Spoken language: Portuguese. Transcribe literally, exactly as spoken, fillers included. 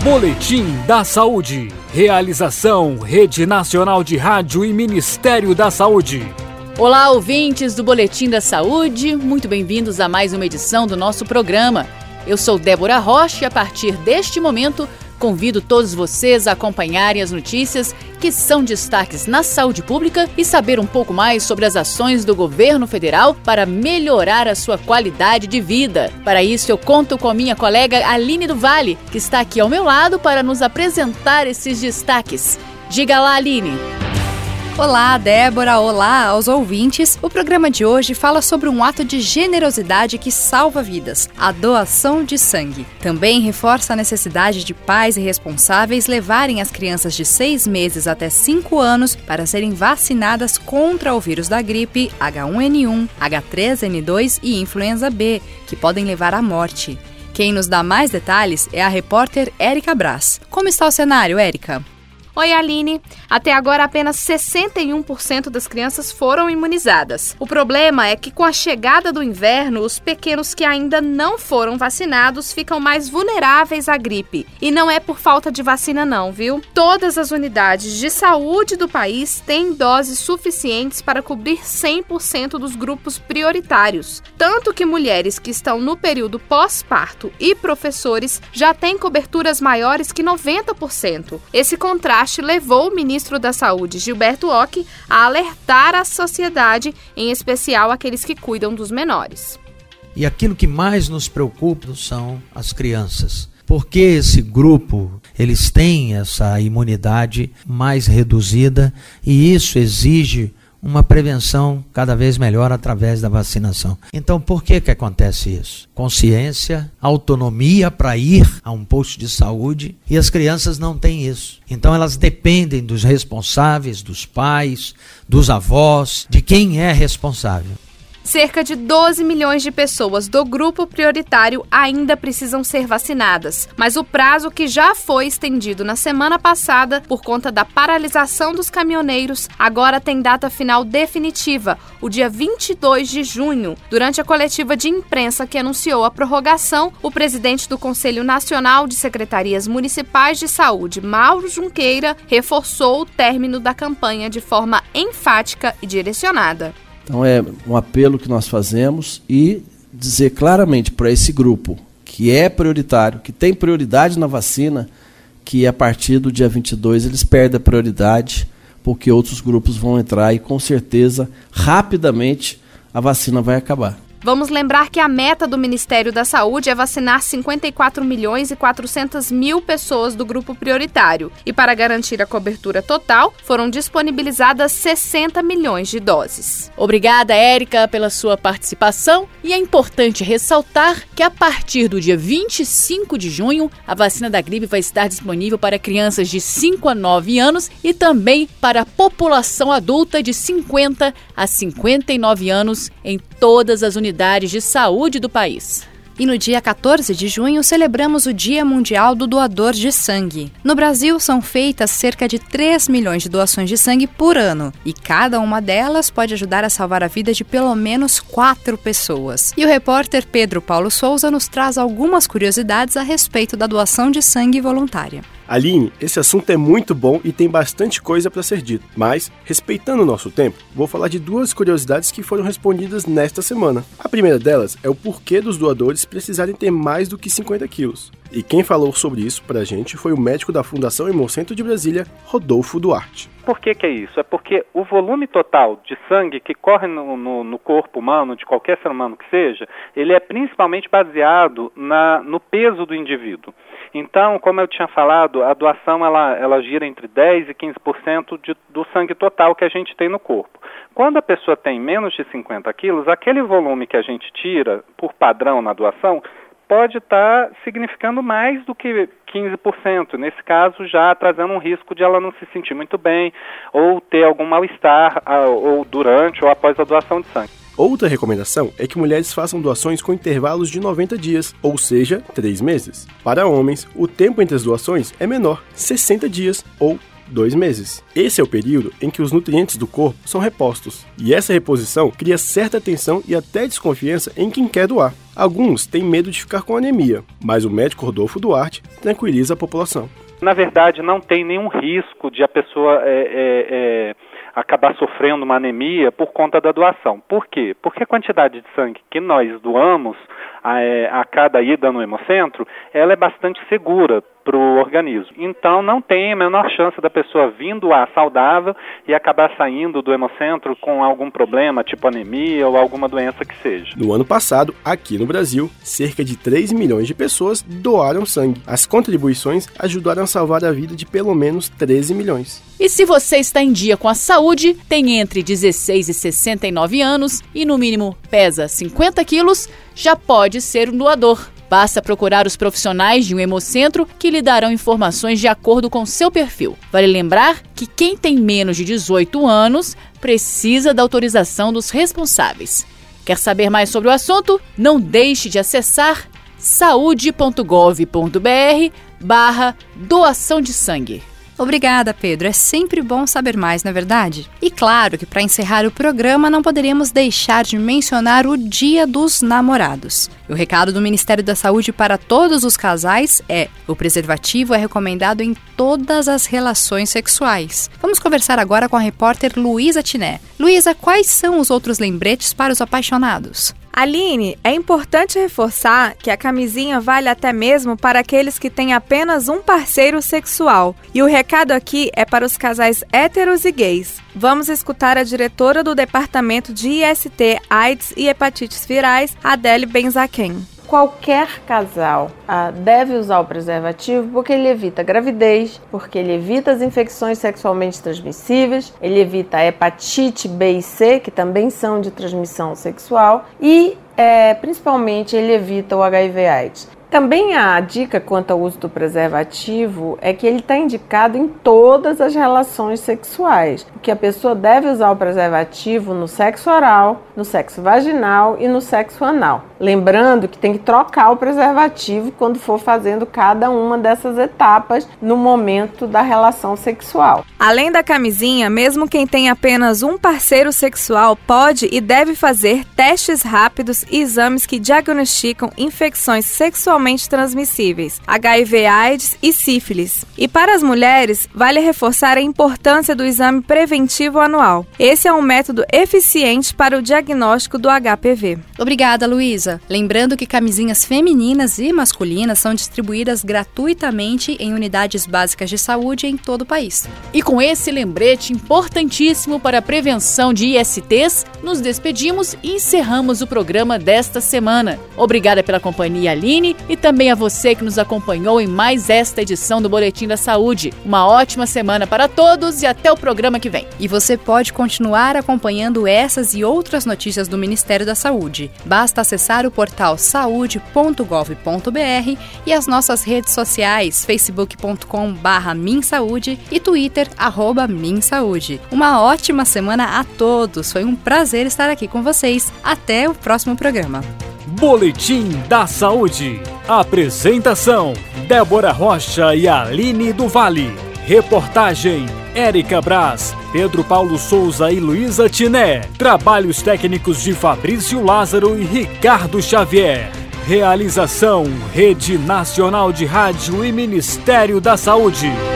Boletim da Saúde. Realização Rede Nacional de Rádio e Ministério da Saúde. Olá, ouvintes do Boletim da Saúde. Muito bem-vindos a mais uma edição do nosso programa. Eu sou Débora Rocha e a partir deste momento convido todos vocês a acompanharem as notícias que são destaques na saúde pública e saber um pouco mais sobre as ações do governo federal para melhorar a sua qualidade de vida. Para isso, eu conto com a minha colega Aline do Vale, que está aqui ao meu lado para nos apresentar esses destaques. Diga lá, Aline. Olá, Débora. Olá aos ouvintes. O programa de hoje fala sobre um ato de generosidade que salva vidas, a doação de sangue. Também reforça a necessidade de pais e responsáveis levarem as crianças de seis meses até cinco anos para serem vacinadas contra o vírus da gripe, H um N um, H três N dois e influenza B, que podem levar à morte. Quem nos dá mais detalhes é a repórter Érica Braz. Como está o cenário, Érica? Oi, Aline. Até agora, apenas sessenta e um por cento das crianças foram imunizadas. O problema é que, com a chegada do inverno, os pequenos que ainda não foram vacinados ficam mais vulneráveis à gripe. E não é por falta de vacina não, viu? Todas as unidades de saúde do país têm doses suficientes para cobrir cem por cento dos grupos prioritários. Tanto que mulheres que estão no período pós-parto e professores já têm coberturas maiores que noventa por cento. Esse contraste levou o ministro da Saúde, Gilberto Occhi, a alertar a sociedade, em especial aqueles que cuidam dos menores. E aquilo que mais nos preocupa são as crianças. Porque esse grupo, eles têm essa imunidade mais reduzida e isso exige uma prevenção cada vez melhor através da vacinação. Então, por que que acontece isso? Consciência, autonomia para ir a um posto de saúde e as crianças não têm isso. Então, elas dependem dos responsáveis, dos pais, dos avós, de quem é responsável. Cerca de doze milhões de pessoas do grupo prioritário ainda precisam ser vacinadas, mas o prazo que já foi estendido na semana passada por conta da paralisação dos caminhoneiros agora tem data final definitiva, o dia vinte e dois de junho. Durante a coletiva de imprensa que anunciou a prorrogação, o presidente do Conselho Nacional de Secretarias Municipais de Saúde, Mauro Junqueira, reforçou o término da campanha de forma enfática e direcionada. Então é um apelo que nós fazemos e dizer claramente para esse grupo que é prioritário, que tem prioridade na vacina, que a partir do dia vinte e dois eles perdem a prioridade, porque outros grupos vão entrar e com certeza, rapidamente, a vacina vai acabar. Vamos lembrar que a meta do Ministério da Saúde é vacinar cinquenta e quatro milhões e quatrocentas mil pessoas do grupo prioritário. E para garantir a cobertura total, foram disponibilizadas sessenta milhões de doses. Obrigada, Érica, pela sua participação. E é importante ressaltar que a partir do dia vinte e cinco de junho, a vacina da gripe vai estar disponível para crianças de cinco a nove anos e também para a população adulta de cinquenta a cinquenta e nove anos em todas as unidades de saúde do país. E no dia quatorze de junho celebramos o Dia Mundial do Doador de Sangue. No Brasil são feitas cerca de três milhões de doações de sangue por ano e cada uma delas pode ajudar a salvar a vida de pelo menos quatro pessoas. E o repórter Pedro Paulo Souza nos traz algumas curiosidades a respeito da doação de sangue voluntária. Aline, esse assunto é muito bom e tem bastante coisa para ser dito, mas, respeitando o nosso tempo, vou falar de duas curiosidades que foram respondidas nesta semana. A primeira delas é o porquê dos doadores precisarem ter mais do que cinquenta quilos. E quem falou sobre isso pra gente foi o médico da Fundação Hemocentro de Brasília, Rodolfo Duarte. Por que que é isso? É porque o volume total de sangue que corre no, no, no corpo humano, de qualquer ser humano que seja, ele é principalmente baseado na, no peso do indivíduo. Então, como eu tinha falado, a doação ela, ela gira entre dez por cento e quinze por cento de, do sangue total que a gente tem no corpo. Quando a pessoa tem menos de cinquenta quilos, aquele volume que a gente tira por padrão na doação pode estar significando mais do que quinze por cento, nesse caso já trazendo um risco de ela não se sentir muito bem ou ter algum mal-estar ou durante ou após a doação de sangue. Outra recomendação é que mulheres façam doações com intervalos de noventa dias, ou seja, três meses. Para homens, o tempo entre as doações é menor, sessenta dias ou dois meses. Esse é o período em que os nutrientes do corpo são repostos, e essa reposição cria certa tensão e até desconfiança em quem quer doar. Alguns têm medo de ficar com anemia, mas o médico Rodolfo Duarte tranquiliza a população. Na verdade, não tem nenhum risco de a pessoa é, é, é, acabar sofrendo uma anemia por conta da doação. Por quê? Porque a quantidade de sangue que nós doamos a, a cada ida no hemocentro, ela é bastante segura para o organismo. Então, não tem a menor chance da pessoa vindo lá saudável e acabar saindo do hemocentro com algum problema, tipo anemia ou alguma doença que seja. No ano passado, aqui no Brasil, cerca de três milhões de pessoas doaram sangue. As contribuições ajudaram a salvar a vida de pelo menos treze milhões. E se você está em dia com a saúde, tem entre dezesseis e sessenta e nove anos e no mínimo pesa cinquenta quilos, já pode ser um doador. Basta procurar os profissionais de um hemocentro que lhe darão informações de acordo com seu perfil. Vale lembrar que quem tem menos de dezoito anos precisa da autorização dos responsáveis. Quer saber mais sobre o assunto? Não deixe de acessar saúde ponto gov ponto br barra doação de sangue. Obrigada, Pedro. É sempre bom saber mais, não é verdade? E claro que para encerrar o programa não poderíamos deixar de mencionar o Dia dos Namorados. O recado do Ministério da Saúde para todos os casais é: o preservativo é recomendado em todas as relações sexuais. Vamos conversar agora com a repórter Luísa Tiné. Luísa, quais são os outros lembretes para os apaixonados? Aline, é importante reforçar que a camisinha vale até mesmo para aqueles que têm apenas um parceiro sexual. E o recado aqui é para os casais héteros e gays. Vamos escutar a diretora do Departamento de I S T, AIDS e Hepatites Virais, Adele Benzaquem. Qualquer casal ah, deve usar o preservativo porque ele evita a gravidez, porque ele evita as infecções sexualmente transmissíveis, ele evita a hepatite B e C, que também são de transmissão sexual, e é, principalmente ele evita o H I V AIDS. Também a dica quanto ao uso do preservativo é que ele está indicado em todas as relações sexuais, que a pessoa deve usar o preservativo no sexo oral, no sexo vaginal e no sexo anal. Lembrando que tem que trocar o preservativo quando for fazendo cada uma dessas etapas no momento da relação sexual. Além da camisinha, mesmo quem tem apenas um parceiro sexual pode e deve fazer testes rápidos e exames que diagnosticam infecções sexualmente transmissíveis, H I V AIDS e sífilis. E para as mulheres, vale reforçar a importância do exame preventivo anual. Esse é um método eficiente para o diagnóstico do H P V. Obrigada, Luísa. Lembrando que camisinhas femininas e masculinas são distribuídas gratuitamente em unidades básicas de saúde em todo o país. E com esse lembrete importantíssimo para a prevenção de I S Ts, nos despedimos e encerramos o programa desta semana. Obrigada pela companhia, Aline, e também a você que nos acompanhou em mais esta edição do Boletim da Saúde. Uma ótima semana para todos e até o programa que vem. E você pode continuar acompanhando essas e outras notícias do Ministério da Saúde. Basta acessar o portal saúde ponto gov ponto br e as nossas redes sociais, facebook ponto com barra minsaúde e twitter, arroba minsaúde. Uma ótima semana a todos. Foi um prazer estar aqui com vocês. Até o próximo programa. Boletim da Saúde. Apresentação: Débora Rocha e Aline do Vale. Reportagem: Érica Braz, Pedro Paulo Souza e Luísa Tiné. Trabalhos técnicos de Fabrício Lázaro e Ricardo Xavier. Realização: Rede Nacional de Rádio e Ministério da Saúde.